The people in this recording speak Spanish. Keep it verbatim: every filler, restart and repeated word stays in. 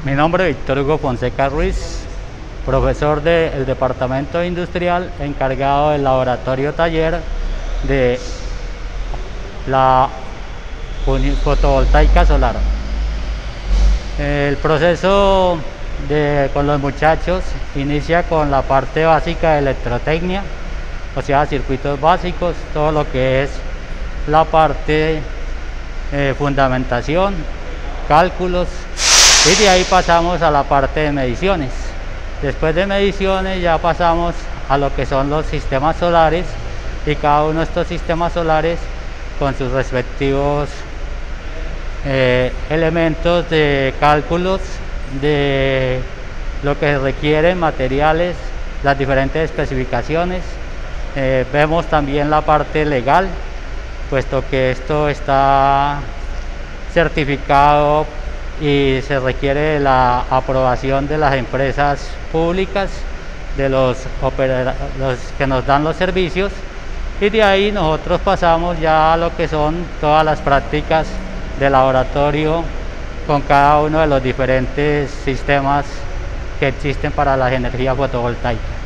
Mi nombre es Víctor Hugo Fonseca Ruiz, profesor del Departamento Industrial, encargado del laboratorio taller de la fotovoltaica solar. El proceso de, con los muchachos inicia con la parte básica de electrotecnia, o sea, circuitos básicos, todo lo que es la parte de eh, fundamentación, cálculos, y de ahí pasamos a la parte de mediciones. Después de mediciones ya pasamos a lo que son los sistemas solares, y cada uno de estos sistemas solares con sus respectivos eh, elementos de cálculos de lo que requieren, materiales, las diferentes especificaciones. Eh, vemos también la parte legal, puesto que esto está certificado y se requiere la aprobación de las empresas públicas, de los, los que nos dan los servicios, y de ahí nosotros pasamos ya a lo que son todas las prácticas de laboratorio con cada uno de los diferentes sistemas que existen para las energías fotovoltaicas.